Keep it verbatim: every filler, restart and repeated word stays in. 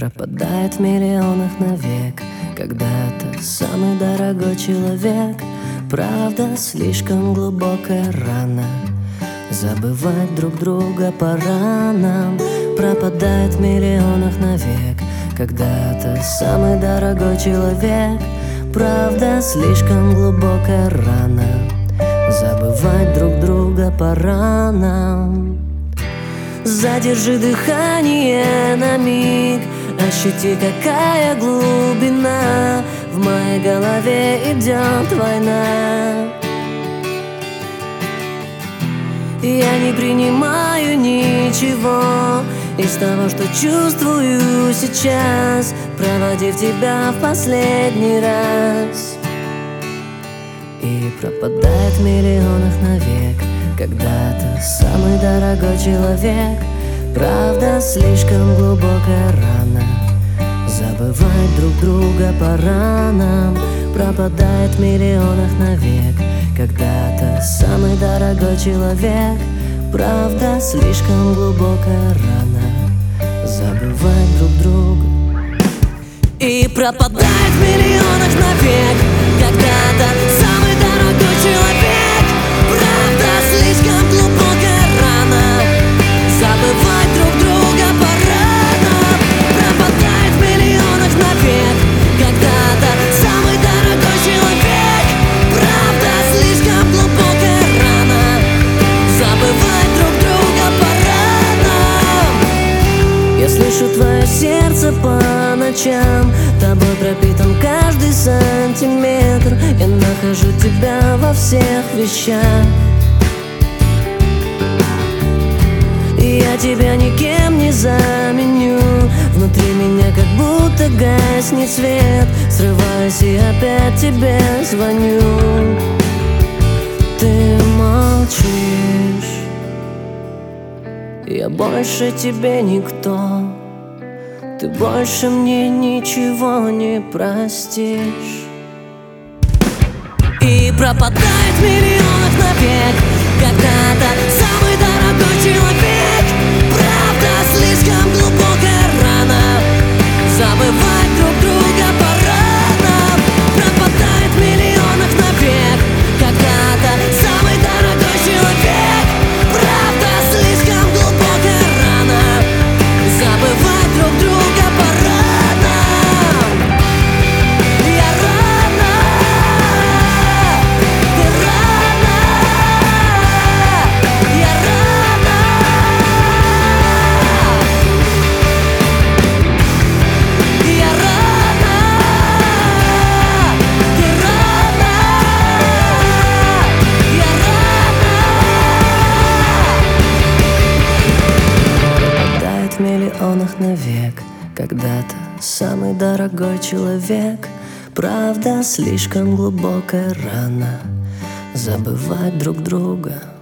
пропадает в миллионах навек. Когда-то самый дорогой человек. Правда, слишком глубокая рана. Забывать друг друга пора нам. Пропадает в миллионах навек. Когда-то самый дорогой человек. Правда, слишком глубокая рана. Забывать друг друга пора нам. Задержи дыхание на миг. Ощути, какая глубина. В моей голове идет война. Я не принимаю ничего из того, что чувствую сейчас, проводив тебя в последний раз. И пропадает в миллионах навек. Когда-то самый дорогой человек. Правда, слишком глубокая рана. Забывать друг друга пора нам. Пропадает в миллионах навек. Когда-то самый дорогой человек. Правда, слишком глубокая рана. Забывать друг друга. И пропадает в миллионах навек. Когда-то самый дорогой человек. Правда, слишком глубокая рана. Забывать друг друга пора нам. Пропадает в миллионах навек. Когда-то самый дорогой человек. Правда, слишком глубокая рана. Забывать друг друга пора нам. Я слышу твое сердце по ночам. Тобой пропитан каждый сантиметр. Я нахожу тебя во всех вещах. Я тебя никем не заменю. Внутри меня как будто гаснет свет. Срываюсь и опять тебе звоню. Ты молчишь. Я больше тебе никто. Ты больше мне ничего не простишь. И пропадает в миллионах навек. Когда-то самый дорогой человек. Правда, слишком глубокая рана. Забывать друг друга пора нам. Пропадает в миллионах навек. Когда-то самый дорогой человек. Правда, слишком глубокая рана. Забывать друг друга пора нам. Я рана. Ты рана. Я рана. Я рана. Ты рана. Я рана. Пропадает в миллионах навек. Когда-то самый дорогой человек. Правда, слишком глубокая рана. Забывать друг друга